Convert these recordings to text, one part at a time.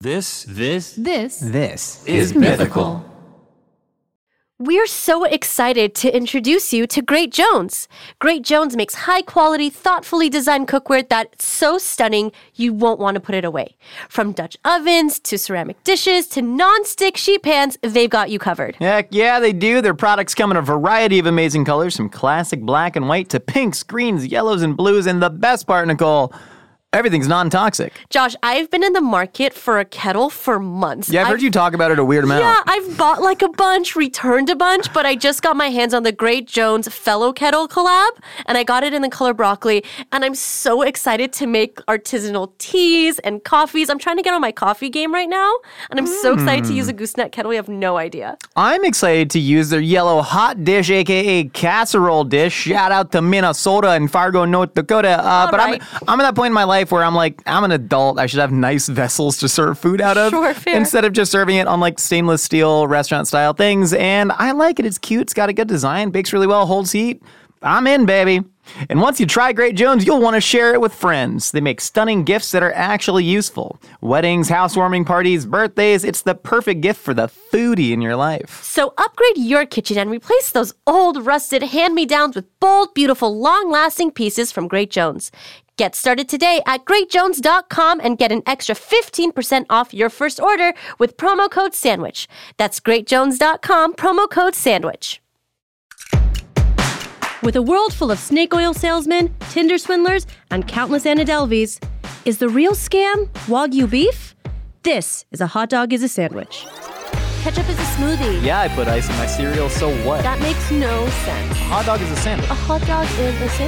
This is Mythical. We're so excited to introduce you to Great Jones. Great Jones makes high-quality, thoughtfully designed cookware that's so stunning you won't want to put it away. From Dutch ovens to ceramic dishes to non-stick sheet pans, they've got you covered. Heck yeah, they do. Their products come in a variety of amazing colors, from classic black and white to pinks, greens, yellows, and blues. And the best part, Nicole, everything's non-toxic. Josh, I've been in the market for a kettle for months. Yeah, I've heard you talk about it a weird amount. Yeah, I've bought like a bunch, returned a bunch, but I just got my hands on the Great Jones Fellow Kettle collab, and I got it in the color broccoli, and I'm so excited to make artisanal teas and coffees. I'm trying to get on my coffee game right now, and I'm so excited to use a gooseneck kettle. You have no idea. I'm excited to use their yellow hot dish, a.k.a. casserole dish. Shout out to Minnesota and Fargo, North Dakota. But right. I'm at that point in my life where I'm like, I'm an adult. I should have nice vessels to serve food out of. Sure, fair. Instead of just serving it on like stainless steel restaurant style things. And I like it. It's cute. It's got a good design. Bakes really well. Holds heat. I'm in, baby. And once you try Great Jones, you'll want to share it with friends. They make stunning gifts that are actually useful. Weddings, housewarming parties, birthdays. It's the perfect gift for the foodie in your life. So upgrade your kitchen and replace those old, rusted hand-me-downs with bold, beautiful, long-lasting pieces from Great Jones. Get started today at greatjones.com and get an extra 15% off your first order with promo code SANDWICH. That's greatjones.com, promo code SANDWICH. With a world full of snake oil salesmen, Tinder swindlers, and countless Anna Delveys, is the real scam Wagyu beef? This is A Hot Dog is a Sandwich. Ketchup is a smoothie. Yeah, I put ice in my cereal, so what? That makes no sense. A hot dog is a sandwich. A hot dog is a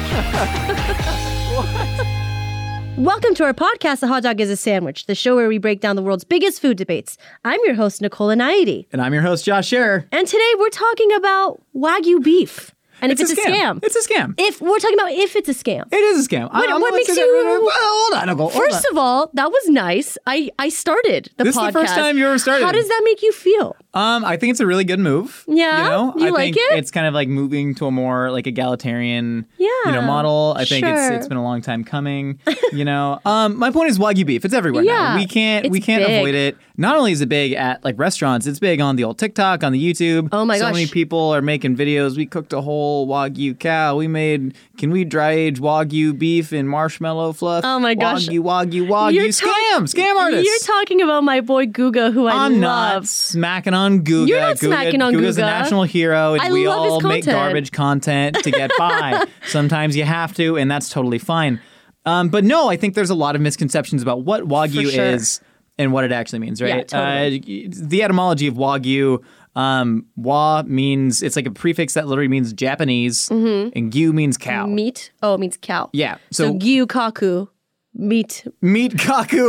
sandwich. Welcome to our podcast, A Hot Dog is a Sandwich, the show where we break down the world's biggest food debates. I'm your host, Nicole Naidi. And I'm your host, Josh Scherer. And today we're talking about Wagyu beef. And if it's a scam. It's a scam. If we're talking about if it's a scam. It is a scam. What makes you... Hold on, Nicole. First of all, that was nice. I started the podcast. This is the first time you ever started. How does that make you feel? I think it's a really good move. Yeah? You know? You I like think it? it's kind of like moving to a more like egalitarian model. I think it's been a long time coming. My point is Wagyu beef. It's everywhere now. We can't avoid it. Not only is it big at like restaurants, it's big on the old TikTok, on the YouTube. Oh my gosh. So many people are making videos. We cooked a whole Wagyu cow. Can we dry age Wagyu beef in marshmallow fluff? Oh my gosh. Wagyu. Scam artists. You're talking about my boy Guga, who I love. I'm not smacking on Guga. You're not smacking on Guga. Guga's a national hero, and we all make garbage content to get by. Sometimes you have to, and that's totally fine. But no, I think there's a lot of misconceptions about what Wagyu is and what it actually means, right? Yeah, totally. The etymology of Wagyu, wa means, it's like a prefix that literally means Japanese, and gyu means cow. Meat? Oh, it means cow. Yeah. So gyu kaku, meat. Meat kaku.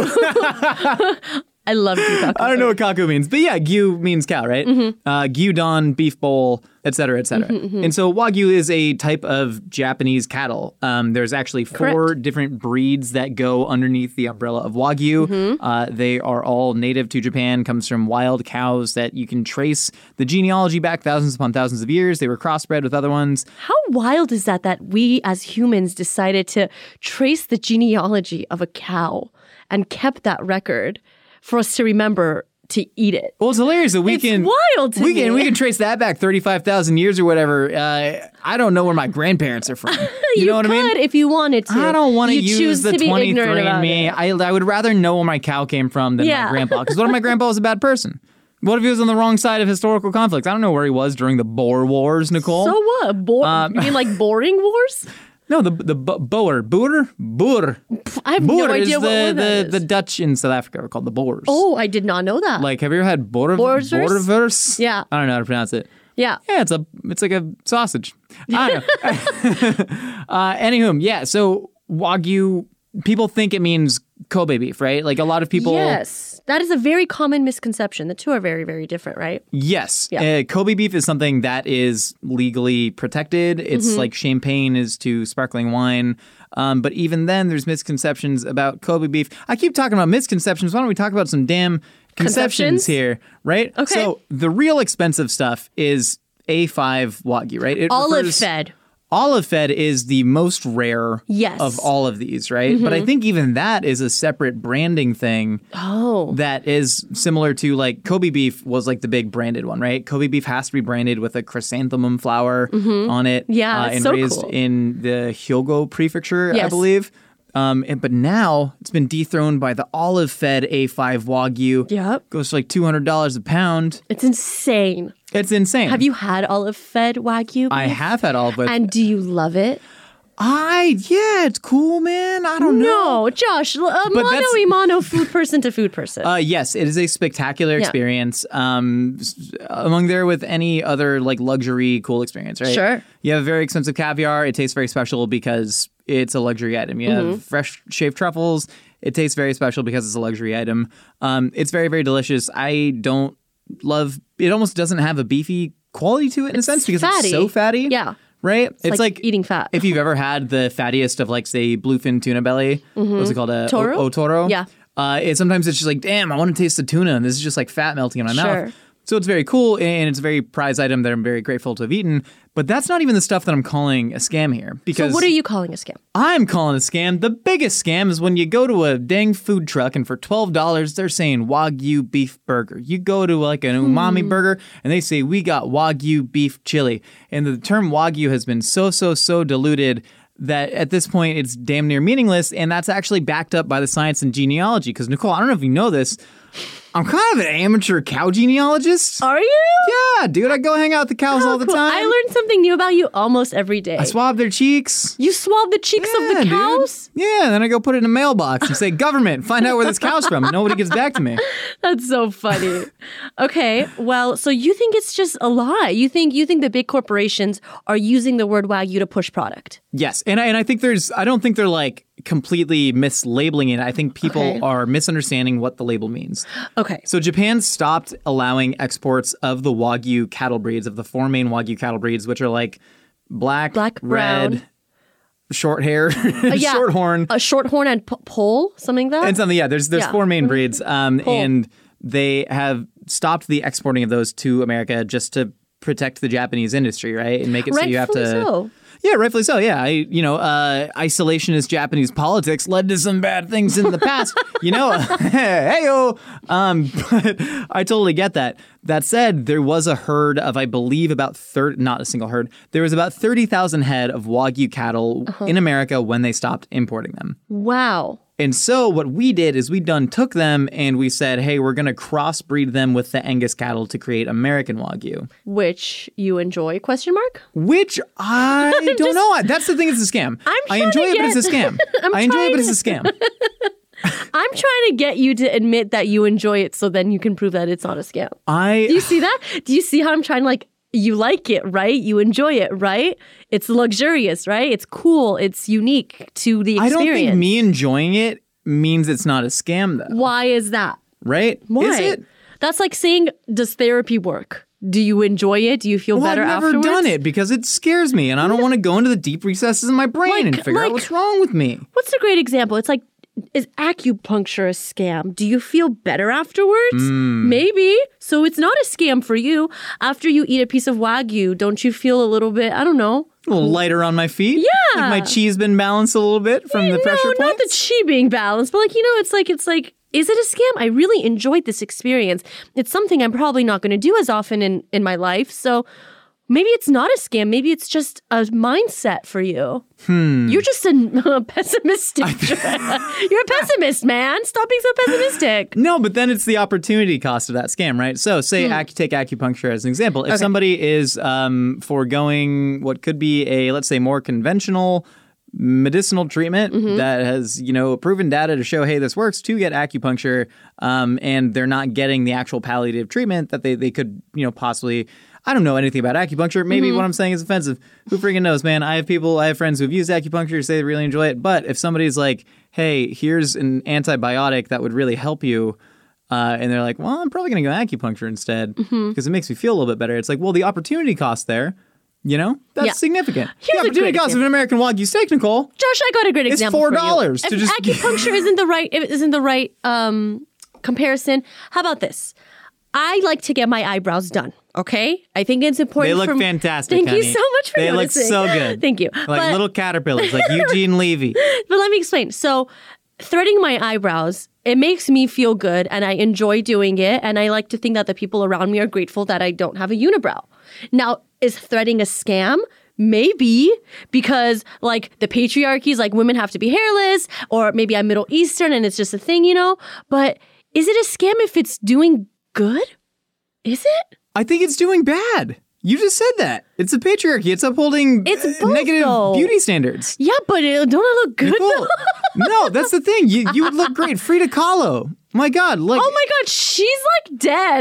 I love gyukaku. I don't know what kaku means, but yeah, gyu means cow, right? Gyudon, beef bowl, et cetera, et cetera. And so Wagyu is a type of Japanese cattle. There's actually four different breeds that go underneath the umbrella of Wagyu. They are all native to Japan, comes from wild cows that you can trace the genealogy back thousands upon thousands of years. They were crossbred with other ones. How wild is that we as humans decided to trace the genealogy of a cow and kept that record for us to remember to eat it? Well, it's hilarious that It's wild to me. We can trace that back 35,000 years or whatever. I don't know where my grandparents are from. You know what I mean? You could if you wanted to. I don't want to use the 23andMe. I would rather know where my cow came from than my grandpa. Because what if my grandpa was a bad person? What if he was on the wrong side of historical conflicts? I don't know where he was during the Boer Wars, Nicole. So what? You mean like boring wars? No, the Boer. I have no idea what is that is. the Dutch in South Africa are called the Boers. Oh, I did not know that. Like, have you ever had Boerewors? Yeah. I don't know how to pronounce it. Yeah. Yeah, it's like a sausage. I don't know. Anywho, yeah, so Wagyu, people think it means Kobe beef, right? Like a lot of people... Yes. That is a very common misconception. The two are very, very different, right? Yes. Yeah. Kobe beef is something that is legally protected. It's like champagne is to sparkling wine. But even then, there's misconceptions about Kobe beef. I keep talking about misconceptions. Why don't we talk about some damn conceptions here, right? Okay. So the real expensive stuff is A5 Wagyu, right? Olive fed. Olive fed is the most rare Yes. of all of these, right? But I think even that is a separate branding thing Oh. that is similar to like Kobe beef was like the big branded one, right? Kobe beef has to be branded with a chrysanthemum flower on it. Yeah, it's and so raised cool. in the Hyogo prefecture, I Yes. believe. But now it's been dethroned by the olive fed A5 Wagyu. Yep. Goes for like $200 a pound. It's insane. It's insane. Have you had olive fed Wagyu? I have had olive fed. And do you love it? Yeah, it's cool, man. I don't know. No, Josh, that's- mono food person to food person. Yes, it is a spectacular experience. Among there with any other like luxury cool experience, right? Sure. You have very expensive caviar. It tastes very special because it's a luxury item. You have fresh shaved truffles. It tastes very special because it's a luxury item. It's very, very delicious. I don't love. It almost doesn't have a beefy quality to it in a sense because fatty. it's so fatty. Yeah. Right? It's like eating fat. If you've ever had the fattiest of like, say, bluefin tuna belly, what's it called? Toro? Otoro? Yeah. Sometimes it's just like, damn, I want to taste the tuna, and this is just like fat melting in my Sure. mouth. So it's very cool, and it's a very prized item that I'm very grateful to have eaten. But that's not even the stuff that I'm calling a scam here. Because So what are you calling a scam? I'm calling a scam. The biggest scam is when you go to a dang food truck and for $12, they're saying Wagyu beef burger. You go to like an umami burger and they say, we got Wagyu beef chili. And the term Wagyu has been so diluted that at this point it's damn near meaningless. And that's actually backed up by the science and genealogy. Because Nicole, I don't know if you know this, I'm kind of an amateur cow genealogist. Are you? Yeah, dude, I go hang out with the cows all the Cool. time. I learned something new about you almost every day. I swab their cheeks. You swab the cheeks of Yeah, the dude. cows? Yeah, and then I go put it in a mailbox and say, government, find out where this cow's from. Nobody gets back to me. That's so funny. Okay, well, so you think it's just a lie. You think the big corporations are using the word Wagyu to push product. Yes, and I think I don't think they're like completely mislabeling it. I think people Okay. are misunderstanding what the label means. Okay. So Japan stopped allowing exports of the Wagyu cattle breeds, of the four main Wagyu cattle breeds, which are like black, Black, red, brown. short hair, Yeah. short horn. A short horn and pole, something like that? And something, yeah, there's Yeah. four main breeds, and they have stopped the exporting of those to America just to protect the Japanese industry, right? And make it so you have to. Rightfully so. Yeah, rightfully so. Yeah, isolationist Japanese politics led to some bad things in the past. Heyo. But I totally get that. That said, there was a herd of, I believe, about not a single herd. There was about 30,000 head of Wagyu cattle in America when they stopped importing them. Wow. And so what we did is we took them and we said, hey, we're going to crossbreed them with the Angus cattle to create American Wagyu. Which you enjoy, ? Which I don't know. That's the thing, it's a scam. I enjoy it, but it's a scam. I enjoy it, but it's a scam. I'm trying to get you to admit that you enjoy it so then you can prove that it's not a scam. Do you see that? Do you see how I'm trying to you like it, right? You enjoy it, right? It's luxurious, right? It's cool. It's unique to the experience. I don't think me enjoying it means it's not a scam, though. Why is that? Right? Why? Is it? That's like saying, does therapy work? Do you enjoy it? Do you feel better I've never afterwards? done it because it scares me and I don't want to go into the deep recesses of my brain and figure out what's wrong with me. What's a great example? It's like, is acupuncture a scam? Do you feel better afterwards? Maybe. So it's not a scam for you. After you eat a piece of Wagyu, don't you feel a little bit, I don't know. A little lighter on my feet. Yeah. Like my chi's been balanced a little bit from the pressure points. No, not the chi being balanced, but it's like, is it a scam? I really enjoyed this experience. It's something I'm probably not going to do as often in my life. So maybe it's not a scam. Maybe it's just a mindset for you. You're just a pessimistic. You're a pessimist, man. Stop being so pessimistic. No, but then it's the opportunity cost of that scam, right? So say take acupuncture as an example. If somebody is foregoing what could be let's say, more conventional medicinal treatment that has, proven data to show, hey, this works, to get acupuncture, and they're not getting the actual palliative treatment that they could, possibly. I don't know anything about acupuncture. Maybe what I'm saying is offensive. Who freaking knows, man? I have friends who've used acupuncture, say they really enjoy it. But if somebody's like, hey, here's an antibiotic that would really help you, and they're like, well, I'm probably going to go acupuncture instead because it makes me feel a little bit better. It's like, well, the opportunity cost there, that's significant. Here's the opportunity cost of an American Wagyu steak, Nicole. Josh, I got a great example for you. $4 to just acupuncture isn't the right comparison. How about this? I like to get my eyebrows done. Okay, I think it's important. They look fantastic. Thank honey. you so much for noticing. They look so good. Thank you. Like little caterpillars, like Eugene Levy. But let me explain. So, threading my eyebrows, it makes me feel good, and I enjoy doing it. And I like to think that the people around me are grateful that I don't have a unibrow. Now, is threading a scam? Maybe, because like the patriarchy is like women have to be hairless, or maybe I'm Middle Eastern and it's just a thing, But is it a scam if it's doing good? Is it? I think it's doing bad. You just said that. It's a patriarchy. It's upholding negative beauty standards. Yeah, but don't I look good? Nicole, no, that's the thing. You would look great. Frida Kahlo. My God. Like, oh my God, she's like dead.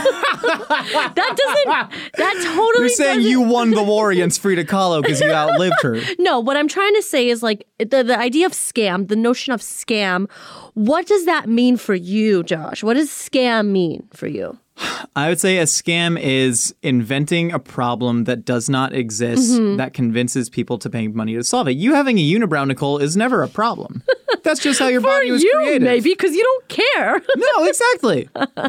That totally You're saying you won the war against Frida Kahlo because you outlived her. No, what I'm trying to say is like the idea of scam, the notion of scam. What does that mean for you, Josh? What does scam mean for you? I would say a scam is inventing a problem that does not exist that convinces people to pay money to solve it. You having a unibrow, Nicole, is never a problem. That's just how your body was created. Maybe, because you don't care. No, exactly.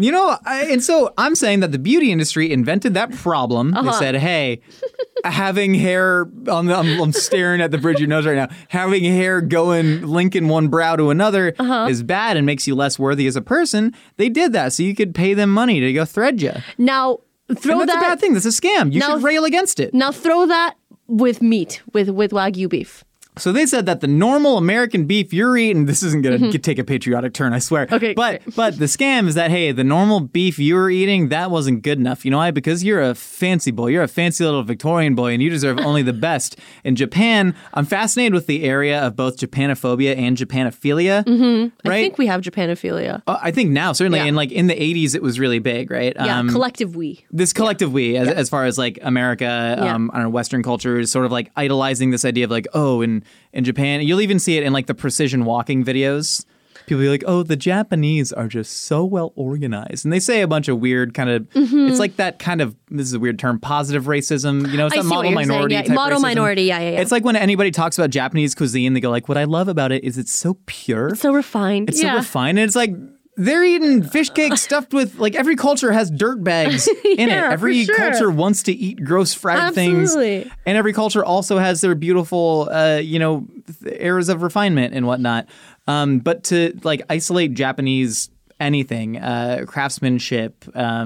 And so I'm saying that the beauty industry invented that problem. They said, hey, having hair, I'm staring at the bridge of your nose right now, having hair going linking one brow to another is bad and makes you less worthy as a person. They did that so you could pay them money to go thread you. Now, that's a bad thing. That's a scam. You should rail against it. Now, throw that with meat, with Wagyu beef. So they said that the normal American beef you're eating, this isn't going to take a patriotic turn, I swear. Okay. But the scam is that, hey, the normal beef you were eating, that wasn't good enough. You know why? Because you're a fancy boy. You're a fancy little Victorian boy, and you deserve only the best. In Japan, I'm fascinated with the area of both Japanophobia and Japanophilia. Mm-hmm. Right? I think we have Japanophilia. I think now, certainly. Yeah. And like in the 80s, it was really big, right? Yeah, collective we. This collective we, as far as like America, I don't know, Western culture is sort of like idolizing this idea of like, oh, in Japan, you'll even see it in like the precision walking videos. People be like, oh, the Japanese are just so well organized. And they say a bunch of weird kind of, it's like that kind of, this is a weird term, positive racism. It's that model minority type model racism. minority, yeah. It's like when anybody talks about Japanese cuisine, they go like, what I love about it is it's so pure. It's so refined. It's so refined. And it's like, they're eating fish cake stuffed with, like, every culture has dirt bags in it. Every culture wants to eat gross fried things. And every culture also has their beautiful, eras of refinement and whatnot. But to, like, isolate Japanese anything, craftsmanship,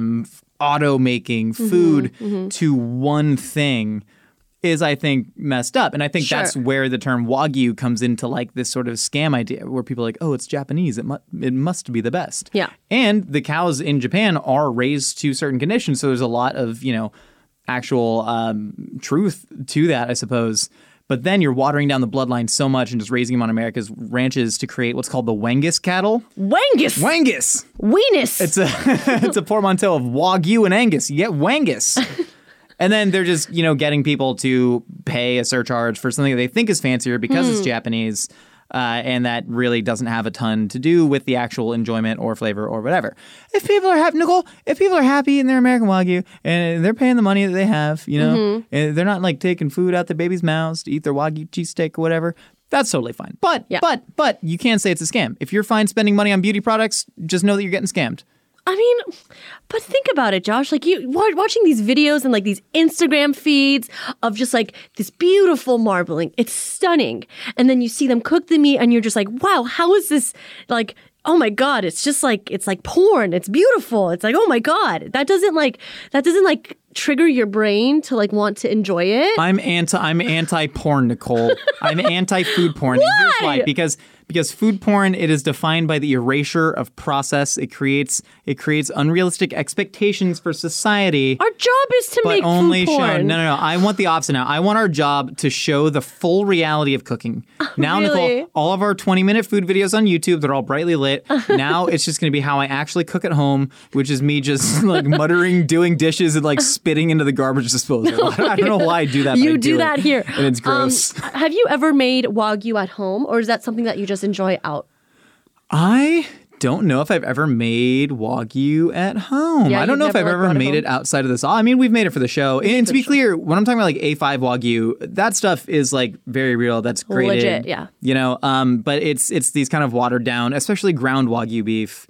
auto making, food to one thing is, I think, messed up. And I think that's where the term Wagyu comes into like this sort of scam idea where people are like, oh, it's Japanese. It must be the best. Yeah. And the cows in Japan are raised to certain conditions. So there's a lot of, actual truth to that, I suppose. But then you're watering down the bloodline so much and just raising them on America's ranches to create what's called the Wengus cattle. Wengus! Weenus! It's a portmanteau of Wagyu and Angus. You get Wengus. And then they're just, getting people to pay a surcharge for something that they think is fancier because it's Japanese. And that really doesn't have a ton to do with the actual enjoyment or flavor or whatever. If people are happy, Nicole, in their American Wagyu and they're paying the money that they have, and they're not like taking food out their babies' mouths to eat their Wagyu cheesesteak or whatever, that's totally fine. But you can't say it's a scam. If you're fine spending money on beauty products, just know that you're getting scammed. I mean, but think about it, Josh. Like you watching these videos and like these Instagram feeds of just like this beautiful marbling. It's stunning. And then you see them cook the meat and you're just like, wow, how is this like, oh my God, it's just like, it's like porn. It's beautiful. It's like, oh my God. That doesn't trigger your brain to like want to enjoy it. I'm anti-porn, Nicole. I'm anti-food porn. Why? And here's why. Because food porn, it is defined by the erasure of process. It creates unrealistic expectations for society. Our job is to make food porn. No. I want the opposite now. I want our job to show the full reality of cooking. Now, really? Nicole, all of our 20-minute food videos on YouTube, they're all brightly lit. Now it's just going to be how I actually cook at home, which is me just like muttering, doing dishes, and like spitting into the garbage disposal. I don't know why I do that. You do that here. And it's gross. Have you ever made Wagyu at home, or is that something that you just enjoy out? I don't know if I've ever made Wagyu at home. Yeah, I don't know if I've ever made it outside of this. I mean, we've made it for the show. And to be clear, when I'm talking about like A5 Wagyu, that stuff is like very real. That's graded. Legit, yeah. But it's these kind of watered down, especially ground Wagyu beef.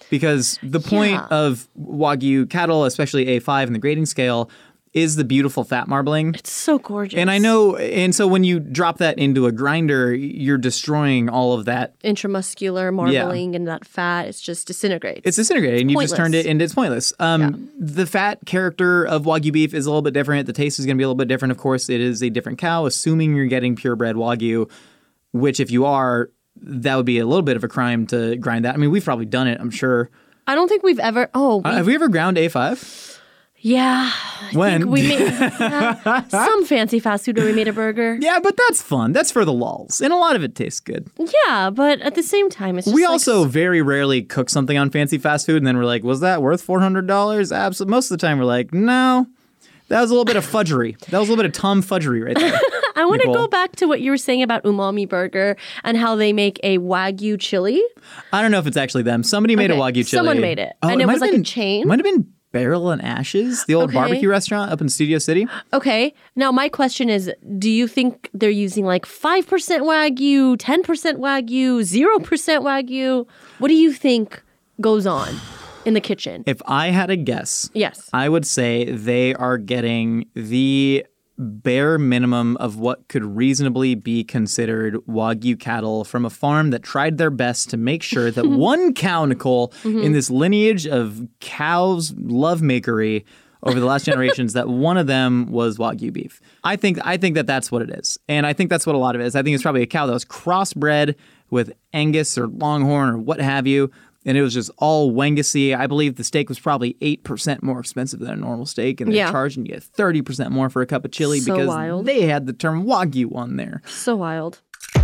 Because the point of Wagyu cattle, especially A5 in the grading scale, is the beautiful fat marbling. It's so gorgeous. And I know, and so when you drop that into a grinder, you're destroying all of that. Intramuscular marbling and that fat, it's just disintegrates. It's disintegrated, and you just turned it into, it's pointless. The fat character of Wagyu beef is a little bit different. The taste is going to be a little bit different. Of course, it is a different cow, assuming you're getting purebred Wagyu, which if you are, that would be a little bit of a crime to grind that. I mean, we've probably done it, I'm sure. I don't think we've ever, have we ever ground A5? Yeah. When? We made some fancy fast food where we made a burger. Yeah, but that's fun. That's for the lulz. And a lot of it tastes good. Yeah, but at the same time, it's just we also very rarely cook something on fancy fast food and then we're like, was that worth $400? Absolutely. Most of the time we're like, no. That was a little bit of fudgery. That was a little bit of Tom fudgery right there. I want to go back to what you were saying about Umami Burger and how they make a Wagyu chili. I don't know if it's actually them. Somebody made a Wagyu chili. Someone made it. And it was like a chain. Might have been Barrel and Ashes, the old barbecue restaurant up in Studio City. Okay. Now, my question is, do you think they're using like 5% Wagyu, 10% Wagyu, 0% Wagyu? What do you think goes on in the kitchen? If I had a guess, yes, I would say they are getting the bare minimum of what could reasonably be considered Wagyu cattle from a farm that tried their best to make sure that one cow, Nicole, in this lineage of cows' lovemakery over the last generations, that one of them was Wagyu beef. I think that that's what it is. And I think that's what a lot of it is. I think it's probably a cow that was crossbred with Angus or Longhorn or what have you. And it was just all Wengusy. I believe the steak was probably 8% more expensive than a normal steak. And they're charging you 30% more for a cup of chili because they had the term Wagyu on there. So wild.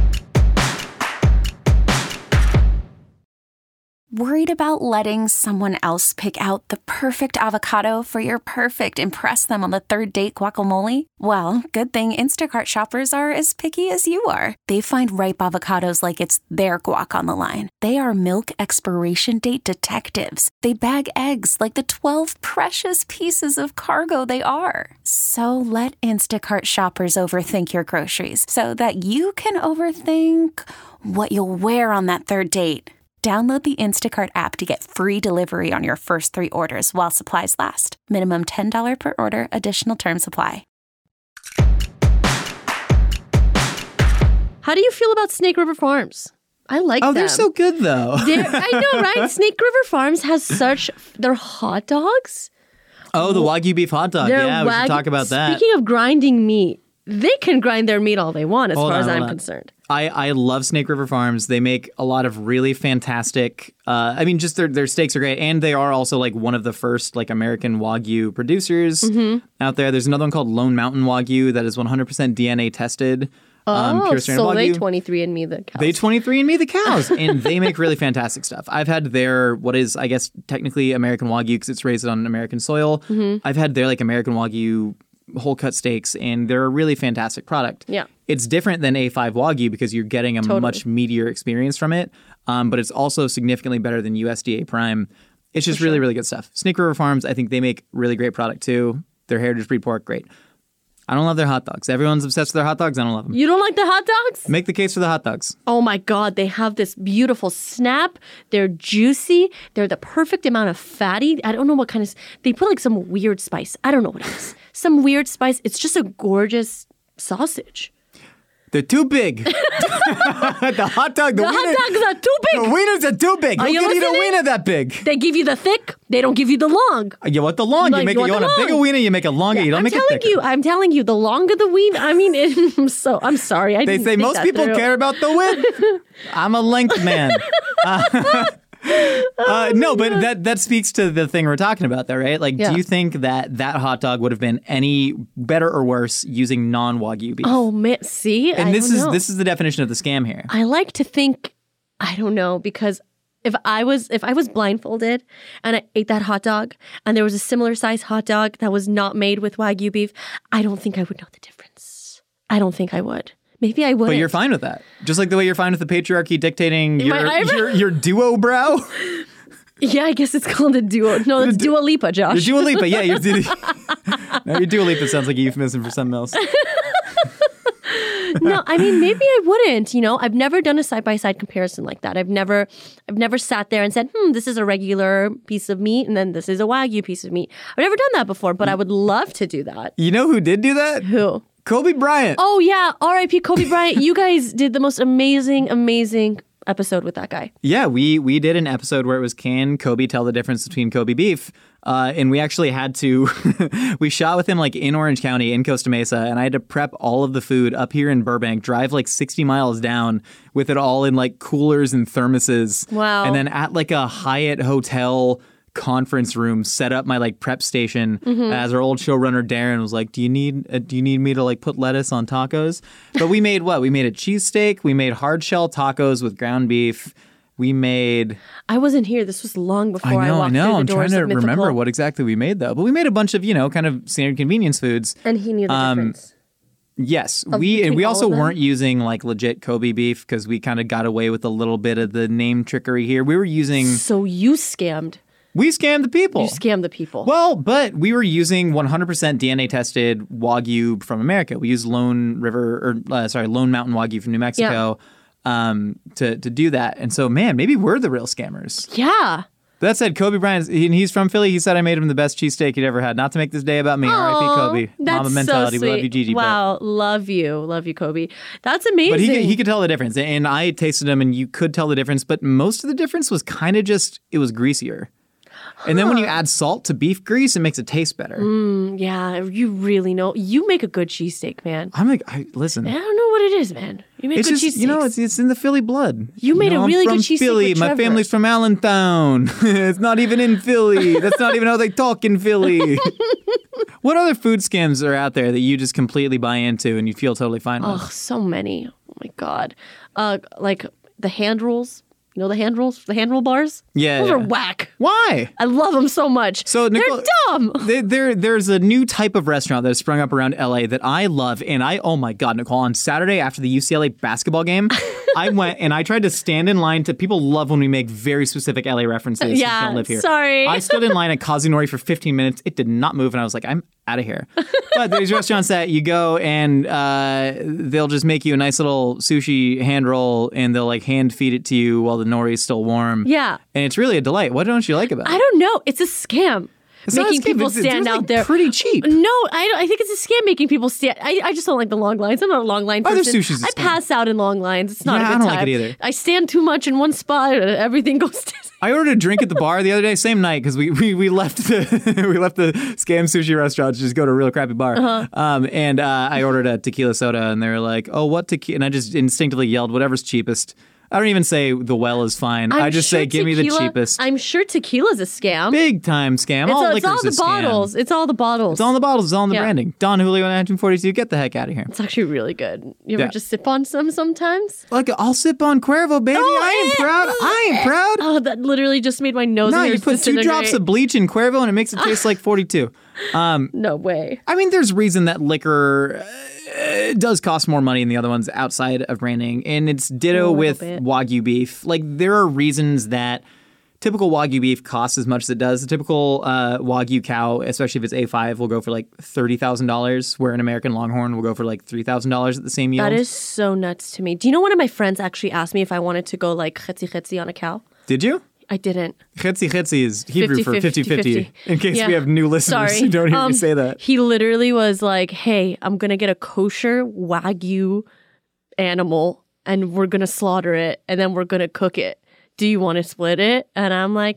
Worried about letting someone else pick out the perfect avocado for your perfect impress them on the third date guacamole? Well, good thing Instacart shoppers are as picky as you are. They find ripe avocados like it's their guac on the line. They are milk expiration date detectives. They bag eggs like the 12 precious pieces of cargo they are. So let Instacart shoppers overthink your groceries so that you can overthink what you'll wear on that third date. Download the Instacart app to get free delivery on your first 3 orders while supplies last. Minimum $10 per order. Additional terms apply. How do you feel about Snake River Farms? I like them. Oh, they're so good, though. I know, right? Snake River Farms has their hot dogs. Oh, the Wagyu beef hot dog. Yeah, we should talk about that. Speaking of grinding meat, they can grind their meat all they want as far as I'm concerned. I love Snake River Farms. They make a lot of really fantastic, just their steaks are great. And they are also like one of the first like American Wagyu producers out there. There's another one called Lone Mountain Wagyu that is 100% DNA tested. Pure so Wagyu. They 23andMe the cows. They 23andMe the cows. And they make really fantastic stuff. I've had their, what is, I guess, technically American Wagyu because it's raised on American soil. I've had their like American Wagyu whole cut steaks, and they're a really fantastic product. Yeah. It's different than A5 Wagyu because you're getting a much meatier experience from it, but it's also significantly better than USDA Prime. It's just really, really good stuff. Snake River Farms, I think they make really great product too. Their heritage breed pork, great. I don't love their hot dogs. Everyone's obsessed with their hot dogs. I don't love them. You don't like the hot dogs? Make the case for the hot dogs. Oh my God. They have this beautiful snap. They're juicy. They're the perfect amount of fatty. I don't know what kind of... They put like some weird spice. I don't know what it is. Some weird spice. It's just a gorgeous sausage. They're too big. The hot dog. The hot dogs are too big. The wieners are too big. Who can eat a wiener that big? They give you the thick. They don't give you the long. You want the long. You want a bigger wiener. You make it longer. You don't make it thicker. I'm telling you, the longer the wiener. I mean, I'm sorry. They say most people care about the width. I'm a length man. No, but that speaks to the thing we're talking about there, right? Like, do you think that hot dog would have been any better or worse using non-Wagyu beef? Oh, man, see? And this is the definition of the scam here. I like to think, I don't know, because if I was blindfolded and I ate that hot dog and there was a similar size hot dog that was not made with Wagyu beef, I don't think I would know the difference. I don't think I would. Maybe I would. But you're fine with that. Just like the way you're fine with the patriarchy dictating your duo brow. Yeah, I guess it's called a duo. No, that's Dua Lipa, Josh. Your Dua Lipa, yeah. Your Dua Lipa sounds like a euphemism for something else. No, I mean, maybe I wouldn't, I've never done a side-by-side comparison like that. I've never sat there and said, this is a regular piece of meat and then this is a Wagyu piece of meat. I've never done that before, but I would love to do that. You know who did do that? Who? Kobe Bryant. Oh, yeah. R.I.P. Kobe Bryant. You guys did the most amazing episode with that guy. Yeah, we did an episode where it was, can Kobe tell the difference between Kobe beef? And we actually had to, we shot with him like in Orange County in Costa Mesa, and I had to prep all of the food up here in Burbank, drive like 60 miles down with it all in like coolers and thermoses. Wow. And then at like a Hyatt hotel conference room, set up my like prep station as our old showrunner Darren was like, do you need me to like put lettuce on tacos? But we made what? We made a cheesesteak. We made hard shell tacos with ground beef. We made... I wasn't here. This was long before I walked through the doors I'm trying to of Mythical. remember what exactly we made though. But we made a bunch of, kind of standard convenience foods. And he knew the difference. Yes, we also weren't using like legit Kobe beef because we kind of got away with a little bit of the name trickery here. We were using... So you scammed. We scammed the people. You scammed the people. Well, but we were using 100% DNA tested Wagyu from America. We used Lone Mountain Wagyu from New Mexico to do that. And so, man, maybe we're the real scammers. Yeah. That said, Kobe Bryant, he's from Philly. He said I made him the best cheesesteak he'd ever had. Not to make this day about me. R.I.P. Kobe. That's Mama mentality. So sweet. We love you, Gigi. Wow. Love you, Kobe. That's amazing. But he could tell the difference. And I tasted him and you could tell the difference. But most of the difference was kind of just, it was greasier. And then when you add salt to beef grease, it makes it taste better. Yeah, you really know. You make a good cheesesteak, man. I'm like, listen. I don't know what it is, man. You make good cheesesteaks. It's in the Philly blood. You made a really good cheesesteak. I'm from Philly. My family's from Allentown. It's not even in Philly. That's not even how they talk in Philly. What other food scams are out there that you just completely buy into and you feel totally fine with? Oh, so many. Oh my God. Like the hand rolls. You know the hand rolls? The hand roll bars? Yeah. Those are whack. Why? I love them so much. So, Nicole, they're dumb. There's a new type of restaurant that has sprung up around LA that I love. And oh my God, Nicole, on Saturday after the UCLA basketball game, I went and I tried to stand in line people love when we make very specific LA references. Yeah, who don't live here. Sorry. I stood in line at Kazunori for 15 minutes. It did not move. And I was like, I'm out of here. But there's restaurants that you go and they'll just make you a nice little sushi hand roll and they'll like hand feed it to you while the nori is still warm. Yeah. And it's really a delight. What don't you like about it? I don't know. It's a scam. It's making people stand out there. Pretty cheap. No, I think it's a scam making people stand. I just don't like the long lines. I'm not a long line person. Other sushi's a scam. I pass out in long lines. It's not a good I time. don't like it either. I stand too much in one spot. Everything goes to... I ordered a drink at the bar the other day, same night, because we left the scam sushi restaurant to just go to a real crappy bar. And I ordered a tequila soda, and they were like, "Oh, what tequila?" And I just instinctively yelled, "Whatever's cheapest." I don't even say the well is fine. I just say, give me the cheapest. I'm sure tequila's a scam. Big time scam. It's all the scam. bottles. It's all the bottles. It's all in the bottles. It's all in the branding. Don Julio 1942. Get the heck out of here. It's actually really good. You ever just sip on some sometimes? Like, I'll sip on Cuervo, baby. I am proud. Oh, that literally just made my nose No, you put 2 drops of bleach in Cuervo and it makes it taste like 42. No way. I mean, there's reason that liquor... it does cost more money than the other ones outside of branding, and it's ditto with Wagyu beef. Like, there are reasons that typical Wagyu beef costs as much as it does. The typical Wagyu cow, especially if it's A5, will go for like $30,000, where an American Longhorn will go for like $3,000 at the same yield. That is so nuts to me. Do you know one of my friends actually asked me if I wanted to go like chetzi on a cow? Did you? I didn't. Chetzi is Hebrew for 50-50. In case we have new listeners who don't hear me say that. He literally was like, hey, I'm going to get a kosher Wagyu animal and we're going to slaughter it and then we're going to cook it. Do you want to split it? And I'm like,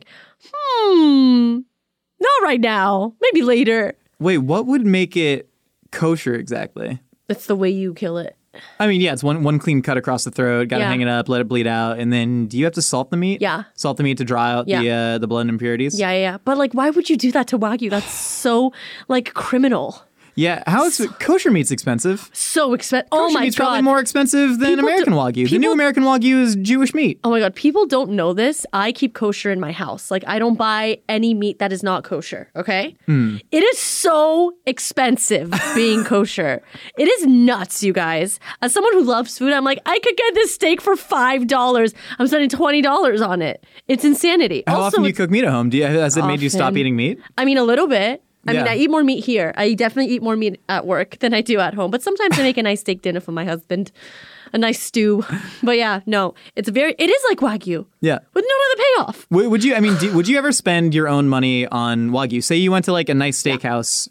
not right now. Maybe later. Wait, what would make it kosher exactly? It's the way you kill it. I mean, yeah, it's one clean cut across the throat. Got to hang it up, let it bleed out, and then do you have to salt the meat? Yeah, salt the meat to dry out the blood and impurities. Yeah. But like, why would you do that to Wagyu? That's so like criminal. Yeah, kosher meat's expensive. So expensive. Oh my God. Meat's probably more expensive than American Wagyu. The new American Wagyu is Jewish meat. Oh my God, people don't know this. I keep kosher in my house. Like, I don't buy any meat that is not kosher, okay? It is so expensive being kosher. It is nuts, you guys. As someone who loves food, I'm like, I could get this steak for $5. I'm spending $20 on it. It's insanity. How often do you cook meat at home? Has it made you stop eating meat? I mean, a little bit. I mean, I eat more meat here. I definitely eat more meat at work than I do at home. But sometimes I make a nice steak dinner for my husband, a nice stew. But yeah, no, it is like Wagyu. Yeah. With no other payoff. Would you ever spend your own money on Wagyu? Say you went to like a nice steakhouse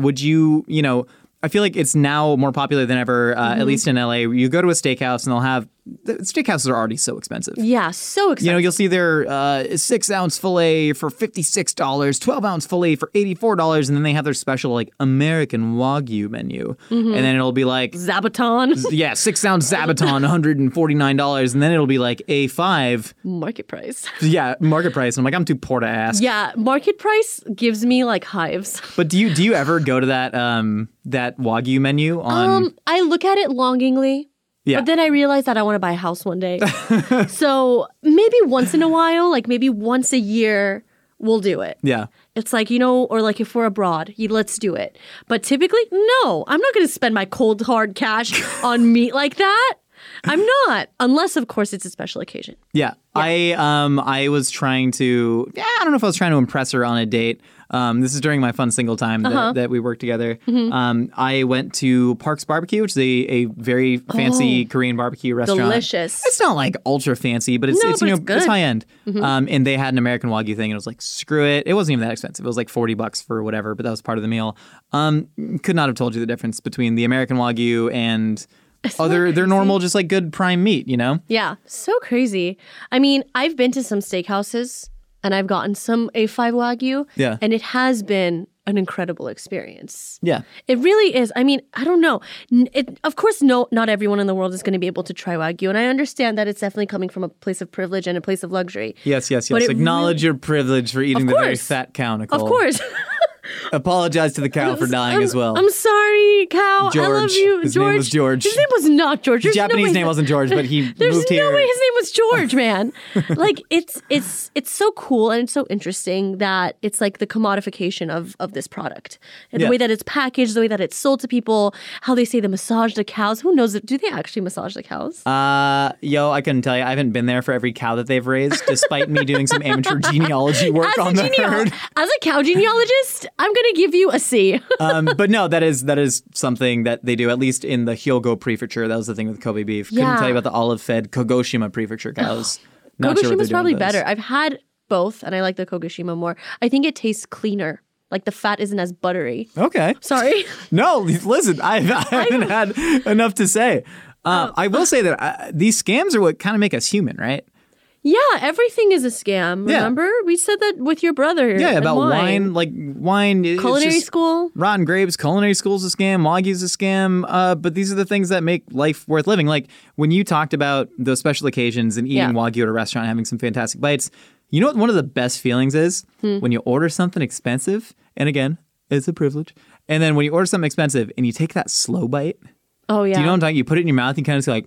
I feel like it's now more popular than ever, at least in LA. You go to a steakhouse and they'll have steakhouses are already so expensive. Yeah, so expensive. You'll see their 6-ounce filet for $56, 12-ounce filet for $84, and then they have their special like American Wagyu menu, and then it'll be like Zabaton. 6-ounce Zabaton, $149, and then it'll be like A5 market price. Yeah, market price. I'm like, I'm too poor to ask. Yeah, market price gives me like hives. But do you ever go to that Wagyu menu on? I look at it longingly. Yeah. But then I realized that I want to buy a house one day. So maybe once in a while, like maybe once a year, we'll do it. Yeah. It's like, or like if we're abroad, let's do it. But typically, no, I'm not going to spend my cold, hard cash on meat like that. I'm not. Unless, of course, it's a special occasion. Yeah. I was trying to, I don't know if I was trying to impress her on a date. This is during my fun single time that we worked together. I went to Parks Barbecue, which is a very fancy Korean barbecue restaurant. Delicious. It's not like ultra fancy, but it's good. It's high end. And they had an American Wagyu thing, and I was like, screw it. It wasn't even that expensive. It was like $40 for whatever, but that was part of the meal. Could not have told you the difference between the American Wagyu and they're normal, just like good prime meat, Yeah, so crazy. I mean, I've been to some steakhouses and I've gotten some A5 Wagyu. Yeah. And it has been an incredible experience. Yeah. It really is. I mean, I don't know. Of course, not everyone in the world is going to be able to try Wagyu. And I understand that it's definitely coming from a place of privilege and a place of luxury. Yes. Acknowledge your privilege for eating the very fat cow, Nicole. Of course. Apologize to the cow for dying as well. I'm sorry, cow. George. I love you. His name was George. His name was not George. His Japanese name wasn't George, but he moved here. There's no way his name was George, man. Like, it's so cool and it's so interesting that it's like the commodification of this product. And the way that it's packaged, the way that it's sold to people, how they say they massage the cows. Who knows? Do they actually massage the cows? I couldn't tell you. I haven't been there for every cow that they've raised, despite me doing some amateur genealogy work on the herd. As a cow genealogist, I'm going to give you a C. But no, that is something that they do, at least in the Hyogo Prefecture. That was the thing with Kobe beef. Couldn't tell you about the olive-fed Kagoshima Prefecture cows. Kagoshima is probably better. I've had both, and I like the Kagoshima more. I think it tastes cleaner. Like the fat isn't as buttery. Okay. Sorry. No, listen, I haven't had enough to say. I will say that these scams are what kind of make us human, right? Yeah, everything is a scam. Remember? We said that with your brother. Yeah, about wine. Like wine. Culinary school. Rotten grapes. Culinary school's a scam. Wagyu's a scam. But these are the things that make life worth living. Like when you talked about those special occasions and eating Wagyu at a restaurant and having some fantastic bites, you know what one of the best feelings is? When you order something expensive, and again, it's a privilege, and then when you order something expensive and you take that slow bite. Oh, yeah. Do you know what I'm talking? You put it in your mouth and kind of say like,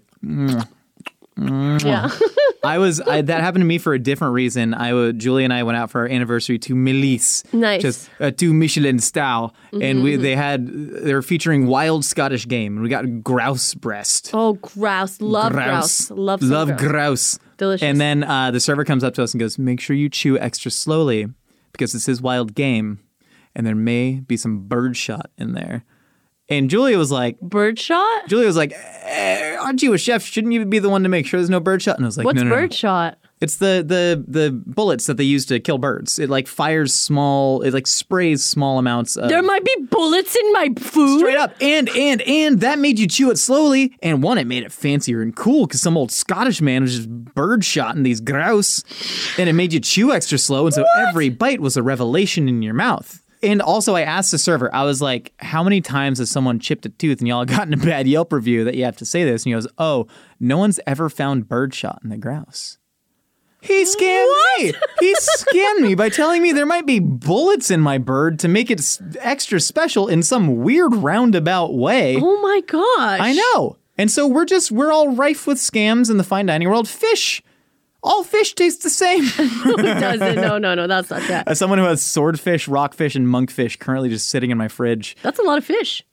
yeah. that happened to me for a different reason. Julie and I went out for our anniversary to Melis, nice, just to Michelin style, and they were featuring wild Scottish game, and we got grouse breast. Oh, grouse! Love grouse! Love grouse! Delicious. And then the server comes up to us and goes, "Make sure you chew extra slowly because this is wild game, and there may be some birdshot in there." And Julia was like... Birdshot? Julia was like, aren't you a chef? Shouldn't you be the one to make sure there's no birdshot? And I was like, What's no. birdshot? It's the bullets that they use to kill birds. It like fires it like sprays small amounts of... There might be bullets in my food? Straight up. And that made you chew it slowly. And one, it made it fancier and cool because some old Scottish man was just birdshotting these grouse. And it made you chew extra slow. And so every bite was a revelation in your mouth. And also, I asked the server, I was like, how many times has someone chipped a tooth and y'all have gotten a bad Yelp review that you have to say this? And he goes, oh, no one's ever found birdshot in the grouse. He scammed me. He scammed me by telling me there might be bullets in my bird to make it extra special in some weird roundabout way. Oh, my gosh. I know. And so we're all rife with scams in the fine dining world. Fish. All fish taste the same. No, it doesn't. No, that's not that. As someone who has swordfish, rockfish, and monkfish currently just sitting in my fridge. That's a lot of fish.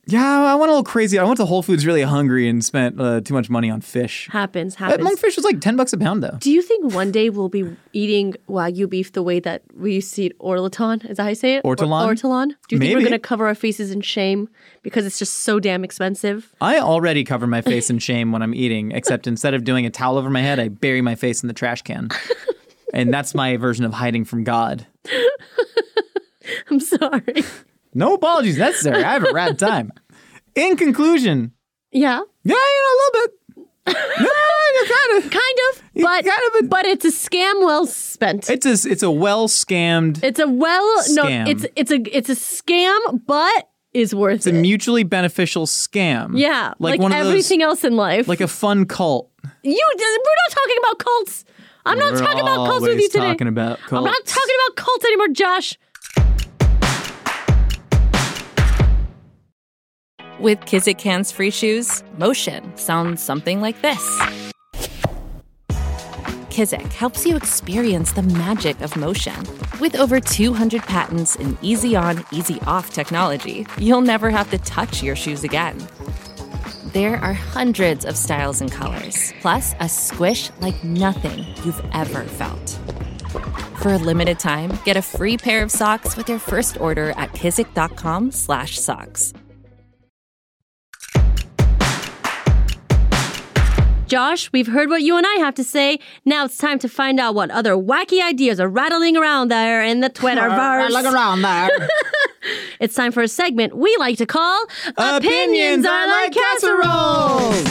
Yeah, I went a little crazy. I went to Whole Foods really hungry and spent too much money on fish. Happens. Monkfish was like $10 a pound, though. Do you think one day we'll be eating Wagyu beef the way that we used to eat ortolan? Is that how you say it? Ortolan? Ortolan? Do you think Maybe. we're going to cover our faces in shame because it's just so damn expensive? I already cover my face in shame when I'm eating, except instead of doing a towel over my head, I bury my face in the trash can. And that's my version of hiding from God. I'm sorry. No apologies necessary. I have a rad time. In conclusion. Yeah? Yeah, a little bit. Kind of. But it's a scam well spent. It's a well scammed. It's a scam, but is worth It's a mutually beneficial scam. Yeah, like one of everything else in life. Like a fun cult. We're not talking about cults. I'm not talking about cults with you today. Talking about cults. I'm not talking about cults anymore, Josh. With Kizik hands-free shoes, motion sounds something like this. Kizik helps you experience the magic of motion. With over 200 patents and easy-on, easy-off technology, you'll never have to touch your shoes again. There are hundreds of styles and colors, plus a squish like nothing you've ever felt. For a limited time, get a free pair of socks with your first order at kizik.com/socks. Josh, we've heard what you and I have to say. Now it's time to find out what other wacky ideas are rattling around there in the Twitterverse. Look around there. It's time for a segment we like to call Opinions Are Like Casseroles.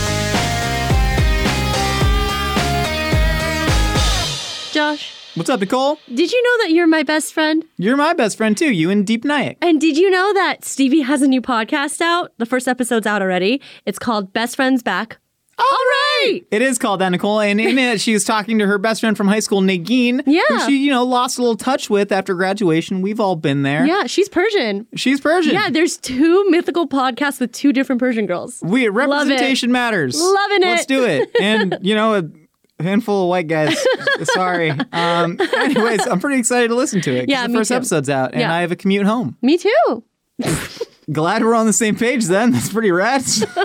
Josh. What's up, Nicole? Did you know that you're my best friend? You're my best friend, too. You and Deep Nyack. And did you know that Stevie has a new podcast out? The first episode's out already. It's called Best Friends Back. All right. It is called that, Nicole. And in it, she was talking to her best friend from high school, Nagin. Yeah. Who she, lost a little touch with after graduation. We've all been there. Yeah, she's Persian. She's Persian. Yeah, there's 2 mythical podcasts with 2 different Persian girls. Representation matters. Loving it. Let's do it. And, a handful of white guys. Sorry. Anyways, I'm pretty excited to listen to it. Yeah, the me first too. episode's out, and I have a commute home. Me too. Glad we're on the same page then. That's pretty rad.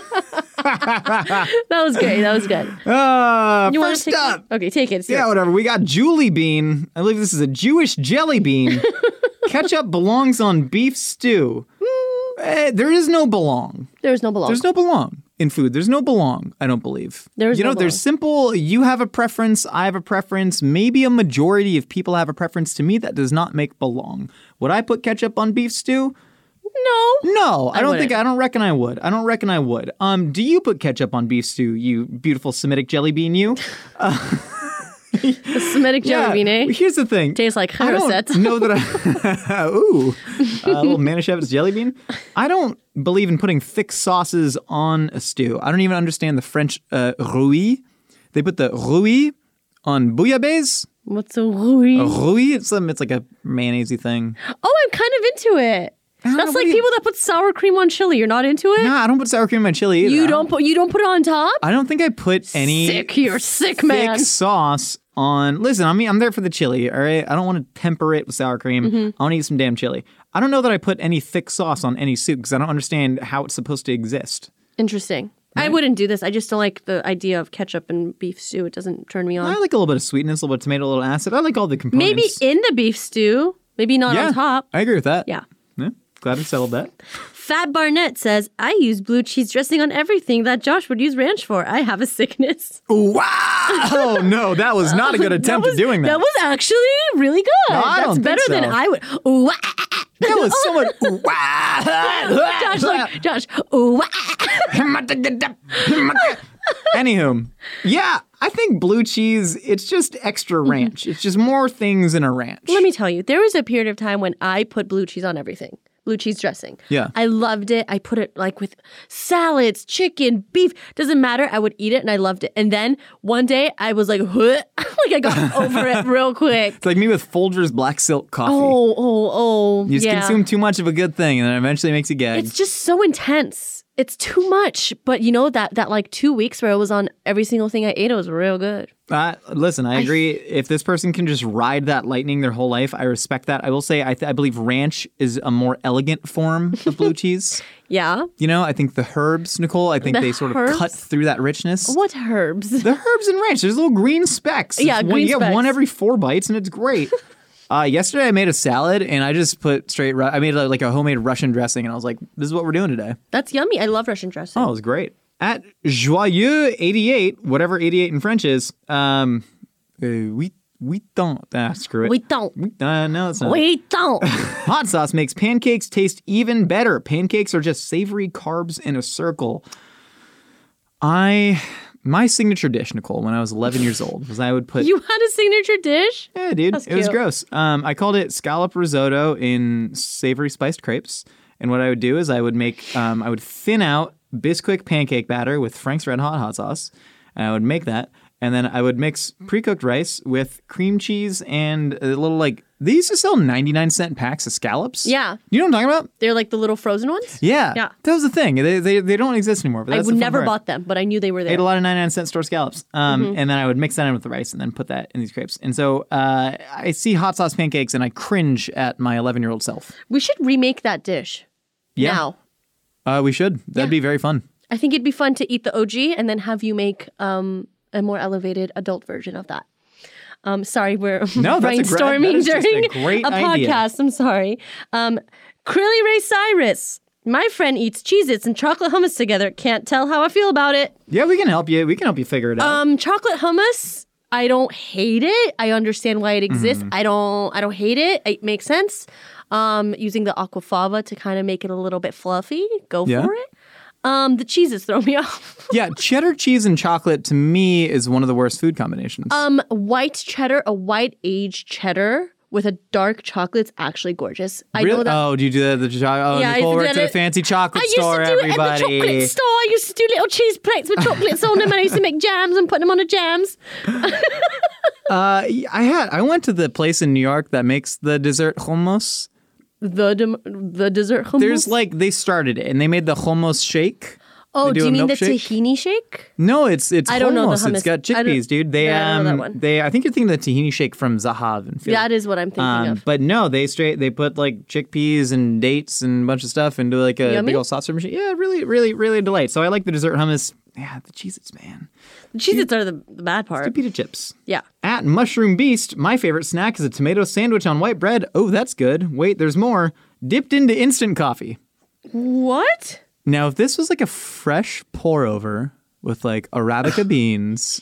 That was great. That was good. First up. Okay, take it. Yeah, whatever. We got Julie Bean. I believe this is a Jewish jelly bean. Ketchup belongs on beef stew. There is no belong. There's no belong. There's no belong in food. There's no belong, I don't believe. There's no there's simple, you have a preference, I have a preference, maybe a majority of people have a preference. To me, that does not make belong. Would I put ketchup on beef stew? No, I don't reckon I would. Do you put ketchup on beef stew, you beautiful Semitic jelly bean, you? The Semitic jelly bean, eh? Here's the thing. Tastes like I Charoset. don't know that I... Ooh. A little Manischewitz jelly bean. I don't believe in putting thick sauces on a stew. I don't even understand the French rouille. They put the rouille on bouillabaisse. What's a rouille? A rouille? It's like a mayonnaise-y thing. Oh, I'm kind of into it. That's like people that put sour cream on chili. You're not into it? No, I don't put sour cream on my chili either. You don't put it on top? I don't think I put any Sick. You're sick, man. thick sauce on. Listen, I'm there for the chili, all right? I don't want to temper it with sour cream. I want to eat some damn chili. I don't know that I put any thick sauce on any soup because I don't understand how it's supposed to exist. Interesting. Right? I wouldn't do this. I just don't like the idea of ketchup and beef stew. It doesn't turn me on. I like a little bit of sweetness, a little bit of tomato, a little acid. I like all the components. Maybe in the beef stew. Maybe not on top. I agree with that. Yeah. Glad we settled that. Fat Barnett says, I use blue cheese dressing on everything that Josh would use ranch for. I have a sickness. Wow! Oh, no, that was not a good attempt at doing that. That was actually really good. No, I That's don't better think so. than I would. That was so much. Josh, Anywho, yeah, I think blue cheese, it's just extra ranch. It's just more things in a ranch. Let me tell you, there was a period of time when I put blue cheese on everything. Blue cheese dressing. Yeah. I loved it. I put it like with salads, chicken, beef. Doesn't matter. I would eat it and I loved it. And then one day I was like, like I got over it real quick. It's like me with Folgers Black Silk coffee. Oh. You just consume too much of a good thing and then eventually it makes you gag. It's just so intense. It's too much. But you know, that like 2 weeks where it was on every single thing I ate, it was real good. Listen, I agree. If this person can just ride that lightning their whole life, I respect that. I will say, I believe ranch is a more elegant form of blue cheese. Yeah. You know, I think the herbs, Nicole, I think they sort of cut through that richness. What herbs? The herbs in ranch. There's little green specks. Yeah, green You specks. get one every 4 bites, and it's great. Yesterday, I made a salad, and I just put I made like a homemade Russian dressing, and I was like, this is what we're doing today. That's yummy. I love Russian dressing. Oh, it was great. At Joyeux88, whatever 88 in French is, we don't. Screw it. We don't. No, it's not. We don't. Hot sauce makes pancakes taste even better. Pancakes are just savory carbs in a circle. My signature dish, Nicole, when I was 11 years old, was I would put... You had a signature dish? Yeah, dude. That's it was cute. gross. I called it scallop risotto in savory spiced crepes. And what I would do is I would thin out Bisquick pancake batter with Frank's Red Hot sauce. And I would make that. And then I would mix pre-cooked rice with cream cheese and a little they used to sell 99-cent packs of scallops. Yeah. You know what I'm talking about? They're like the little frozen ones? Yeah. Yeah. That was the thing. They don't exist anymore. But I that's would the fun never part. bought them, but I knew they were I there. ate a lot of 99-cent store scallops. And then I would mix that in with the rice and then put that in these crepes. And so I see hot sauce pancakes and I cringe at my 11-year-old self. We should remake that dish Yeah. now. We should. That'd be very fun. I think it'd be fun to eat the OG and then have you make a more elevated adult version of that. Sorry, we're brainstorming that is just during a great a idea. podcast. I'm sorry. Crilly Ray Cyrus. My friend eats Cheez-Its and chocolate hummus together. Can't tell how I feel about it. Yeah, we can help you. We can help you figure it out. Chocolate hummus, I don't hate it. I understand why it exists. Mm-hmm. I don't hate it. It makes sense. Using the aquafaba to kind of make it a little bit fluffy. Go Yeah. for it. The cheeses throw me off. Yeah, cheddar cheese and chocolate to me is one of the worst food combinations. White cheddar, a white aged cheddar with a dark chocolate's actually gorgeous. I Really? know that. Oh, do you do that? Yeah, I Nicole used to worked do at a it. fancy chocolate I used store, to do everybody. it at the chocolate store. I used to do little cheese plates with chocolates on them, and I used to make jams and put them on the jams. I went to the place in New York that makes the dessert hummus. The dessert hummus. There's they started it and they made the hummus shake. Oh, They do you a mean the milkshake. tahini shake? No, it's I don't know the hummus. It's hummus. got I don't- chickpeas, dude. They Yeah, I don't know that one. I think you're thinking of the tahini shake from Zahav in Philly. That is what I'm thinking of. But no, they put chickpeas and dates and a bunch of stuff into a Yummy? big old saucer machine. Yeah, really, really, really a delight. So I like the dessert hummus. Yeah, the Cheez-Its, man. The Cheez-Its are the bad part. Two pita chips. Yeah. At Mushroom Beast, my favorite snack is a tomato sandwich on white bread. Oh, that's good. Wait, there's more. Dipped into instant coffee. What? Now, if this was a fresh pour over with Arabica beans,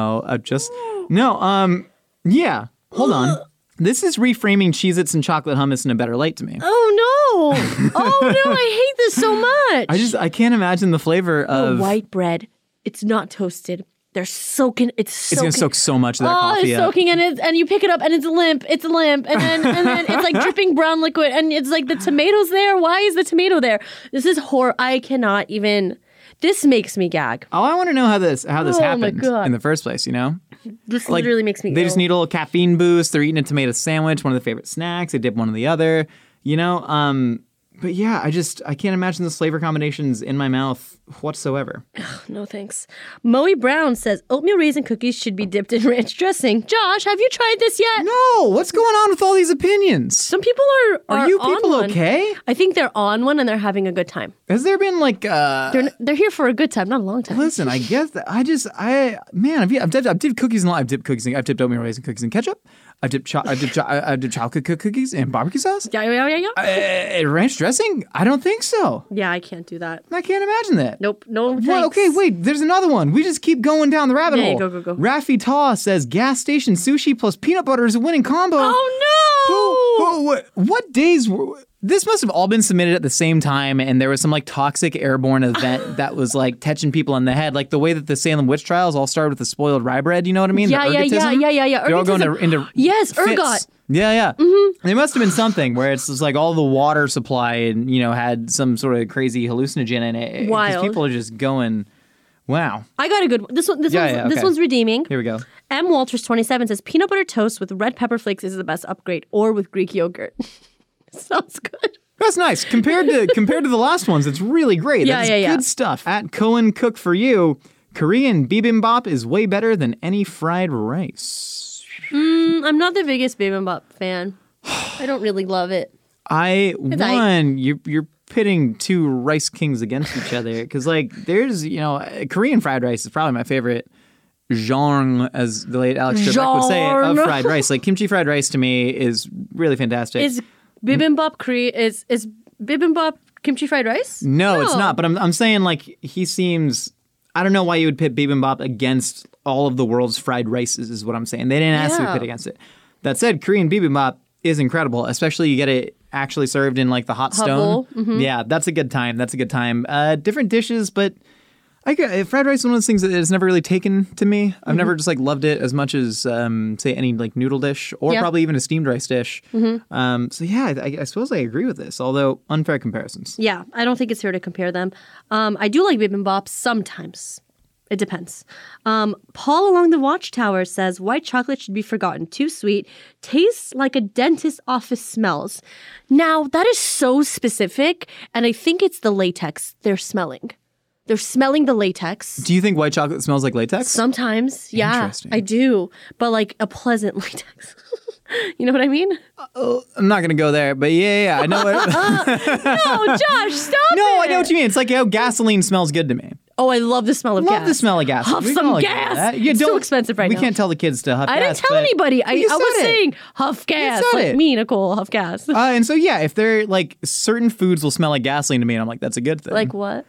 yeah. Hold on. This is reframing Cheez-Its and chocolate hummus in a better light to me. Oh no! Oh no! I hate this so much. I can't imagine the flavor of white bread. It's not toasted. They're soaking. It's gonna soak so much of that oh, coffee it's up. soaking, and you pick it up, and it's limp. It's limp, and then it's dripping brown liquid, and it's the tomato's there. Why is the tomato there? This is horror. I cannot even. This makes me gag. Oh, I want to know how this Oh, my happened God. in the first place. This literally makes me. They just ill. need a little caffeine boost. They're eating a tomato sandwich, one of their favorite snacks. They dip one or the other. But yeah, I can't imagine the flavor combinations in my mouth whatsoever. No thanks. Moe Brown says oatmeal raisin cookies should be dipped in ranch dressing. Josh, have you tried this yet? No, what's going on with all these opinions? Some people are you on people one. okay? I think they're on one and they're having a good time. Has there been They're here for a good time, not a long time. Listen, I guess that I've dipped cookies in I've dipped oatmeal raisin cookies in ketchup. I've dipped chocolate cookies in barbecue sauce. Yeah. Ranch dressing? I don't think so. Yeah, I can't do that. I can't imagine that. Nope. No thanks. Well, okay, wait. There's another one. We just keep going down the rabbit Yeah, hole. go. Raffi Taw says gas station sushi plus peanut butter is a winning combo. Oh no! What days were... This must have all been submitted at the same time, and there was some toxic airborne event that was touching people in the head, the way that the Salem witch trials all started with the spoiled rye bread. You know what I mean? Yeah. The ergotism? They're all going Ergotism. into Yes, fits. ergot. Yeah. Mm-hmm. There must have been something where it's just all the water supply and had some sort of crazy hallucinogen in it. 'Cause Wild. people are just going, wow. I got a good one. This okay. one's redeeming. Here we go. M. Walters 27 says peanut butter toast with red pepper flakes is the best upgrade, or with Greek yogurt. Sounds good. That's nice. Compared to the last ones, it's really great. Yeah, That's yeah. good stuff. At Cohen Cook for You, Korean bibimbap is way better than any fried rice. I'm not the biggest bibimbap fan. I don't really love it. You're pitting two rice kings against each other because like there's Korean fried rice is probably my favorite genre, as the late Alex Trebek would say, of fried rice. Like kimchi fried rice to me is really fantastic. Is bibimbap is bibimbap kimchi fried rice? No, it's not. But I'm saying like he seems. I don't know why you would pit bibimbap against all of the world's fried rices. Is what I'm saying. They didn't ask to be pit against it. That said, Korean bibimbap is incredible, especially you get it actually served in like the hot stone. Mm-hmm. Yeah, that's a good time. Different dishes, but fried rice is one of those things that has never really taken to me. I've never just like loved it as much as say any like noodle dish or probably even a steamed rice dish. So yeah, I suppose I agree with this, although unfair comparisons. Yeah, I don't think it's fair to compare them. I do like bibimbap sometimes. It depends. Paul along the Watchtower says, white chocolate should be forgotten. Too sweet. Tastes like a dentist's office smells. Now, that is so specific, and I think it's the latex they're smelling. They're smelling the latex. Do you think white chocolate smells like latex? Sometimes, yeah. Interesting. I do. But like a pleasant latex. You know what I mean? I'm not going to go there, but yeah, I know what... No, Josh, stop No, it. I know what you mean. It's like how gasoline smells good to me. Oh, I love the smell of gas. Love the smell of gas. Huff We some can all agree gas. with that. You It's don't- so expensive right now. We can't tell the kids to huff I gas. didn't tell but anybody. I you was said it. saying huff gas. said Like it. me, Nicole, huff gas. And so, yeah, if they're like certain foods will smell like gasoline to me, and I'm like, that's a good thing. Like what?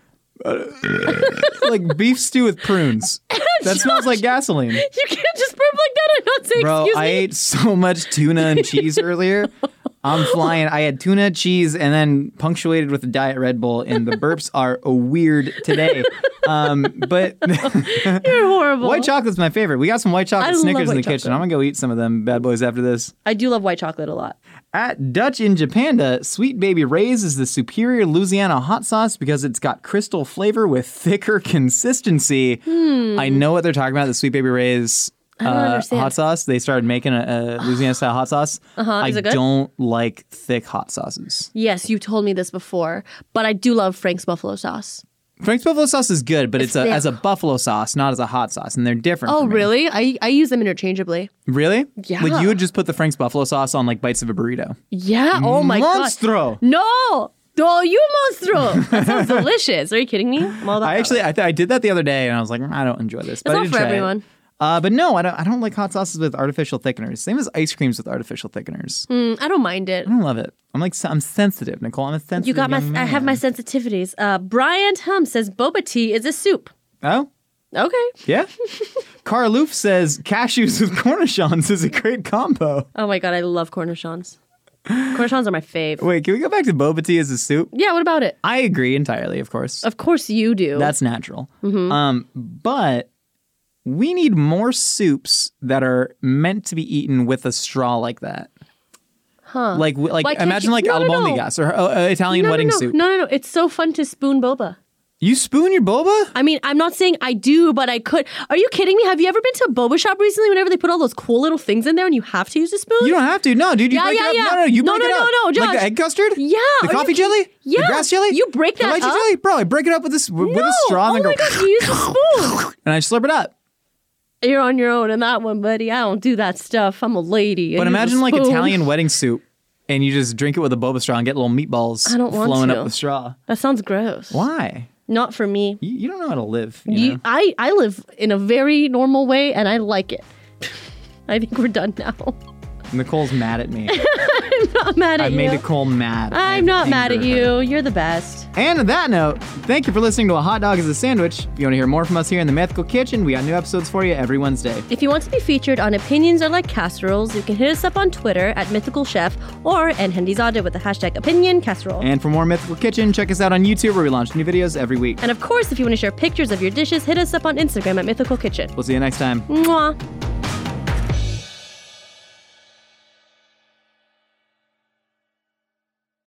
Like beef stew with prunes. That smells like gasoline. You can't just burp like that and not say Bro, excuse I me. ate so much tuna and cheese earlier. I'm flying. I had tuna, cheese, and then punctuated with a Diet Red Bull, and the burps are weird today. But You're horrible. white chocolate's my favorite. We got some white chocolate I love Snickers in the white kitchen. chocolate. I'm going to go eat some of them bad boys after this. I do love white chocolate a lot. At Dutch in Japanda, Sweet Baby Ray's is the superior Louisiana hot sauce because it's got crystal flavor with thicker consistency. I know what they're talking about, the Sweet Baby Ray's understand. hot sauce. They started making a Louisiana-style hot sauce. Is it good? I don't like thick hot sauces. Yes, you told me this before, but I do love Frank's buffalo sauce. Frank's buffalo sauce is good, but it's thick. as a buffalo sauce, not as a hot sauce, and they're different. Oh, for me. really? I use them interchangeably. Really? Yeah. Like you would just put the Frank's buffalo sauce on like bites of a burrito. Yeah. Oh my god. Monstro. No. Oh, you monstro. That sounds delicious. Are you kidding me? I'm all about I did that the other day, and I was like, I don't enjoy this. But I not did for try it. everyone. But no, I don't like hot sauces with artificial thickeners. Same as ice creams with artificial thickeners. I don't mind it. I don't love it. I'm sensitive, Nicole. I'm a sensitive. You got my. young I have my man. sensitivities. Brian Hum says boba tea is a soup. Oh, Okay. yeah. Carloof says cashews with cornichons is a great combo. Oh my god, I love cornichons. Cornichons are my fave. Wait, can we go back to boba tea as a soup? Yeah. What about it? I agree entirely, of course. Of course you do. That's natural. But we need more soups that are meant to be eaten with a straw like that. Huh. Like Why can't imagine you- like No, no, no. albondigas or Italian no, wedding no, no. soup. No. It's so fun to spoon boba. You spoon your boba? I mean, I'm not saying I do, but I could. Are you kidding me? Have you ever been to a boba shop recently whenever they put all those cool little things in there and you have to use a spoon? You don't have to. No, dude, you Yeah, break yeah, it up. yeah. No, you No, break no, it up. no, Like Josh. the egg custard? Yeah, The are you coffee kidding- jelly? Yeah. The grass jelly? You break the that lychee up? jelly? Bro, I break it up with a straw Oh and then my go god, you use a spoon. and I slurp it up. You're on your own in that one, buddy. I don't do that stuff. I'm a lady. But I use a imagine like spoon. Italian wedding soup and you just drink it with a boba straw and get little meatballs I don't want flowing to. up the straw. That sounds gross. Why? Not for me. You don't know how to live. You know? I live in a very normal way and I like it. I think we're done now. Nicole's mad at me. I'm not mad at I you. made Nicole mad. I'm not mad at Anger you. her. You're the best. And on that note, thank you for listening to A Hot Dog is a Sandwich. If you want to hear more from us here in the Mythical Kitchen, we got new episodes for you every Wednesday. If you want to be featured on Opinions Are Like Casseroles, you can hit us up on Twitter at Mythical Chef or @Hendizade with the hashtag Opinion Casserole. And for more Mythical Kitchen, check us out on YouTube where we launch new videos every week. And of course, if you want to share pictures of your dishes, hit us up on Instagram at Mythical Kitchen. We'll see you next time. Mwah.